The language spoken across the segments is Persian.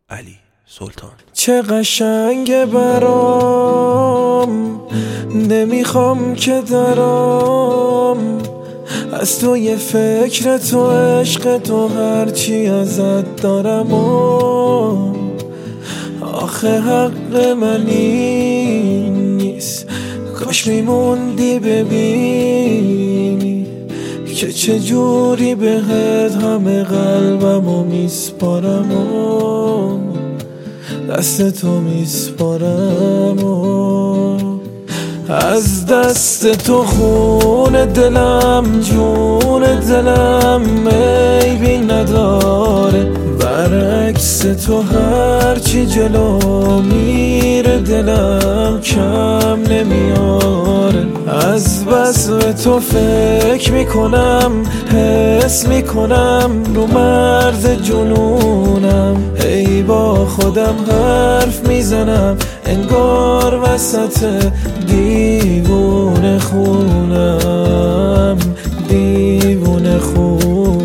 علی سلطان. چه قشنگه برام، نمیخوام که درام از تو، یه فکر تو، عشق تو، هرچی ازت دارم آخه حق من این نیست. کاش میموندی ببینی که چجوری بهت همه قلبمو میسپارم دست تو میسپارم از دست تو خون دلم، جون دلم عیبی نداره. برعکس تو هرچی جلو میره دلم کم نمیاره. از بس به تو فکر میکنم، حس میکنم رو مرز جنونم. ای با خودم حرف میزنم انگار وسط دیوونه خونم، دیوونه خونم.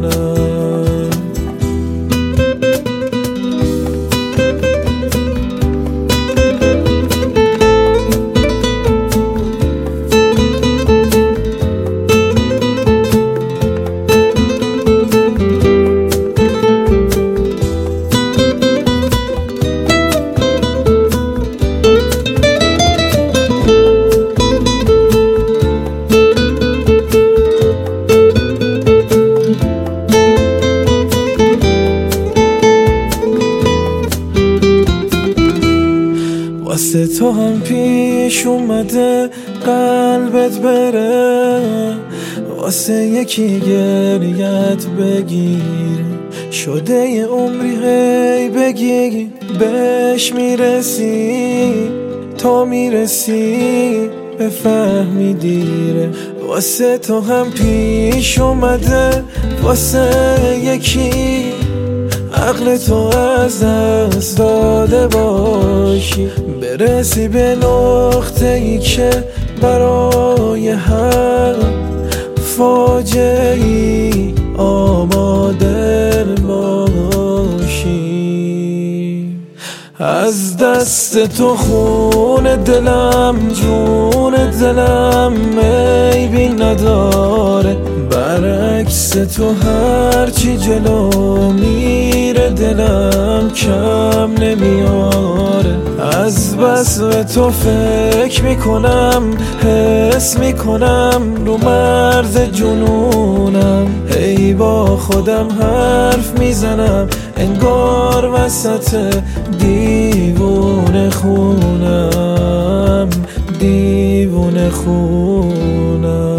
واسه تو هم پیش اومده قلبت بره، واسه یکی گریت بگیر. شده یه عمری هی بگی بهش میرسی، تا میرسی بفهمی دیره. واسه تو هم پیش اومده واسه یکی عقل تو از دست داده باشی، برسی به نقطه ای که برای هر فاجعه ای آماده باشی. از دست تو خون دلم، جون دلم عیبی نداره. برعکس تو هرچی جلو میره دلم کم نمیاره. از بس به تو فکر میکنم، حس میکنم رو مرز جنونم. ای با خودم حرف میزنم انگار وسط دیوونه خونم، دیوونه خونم.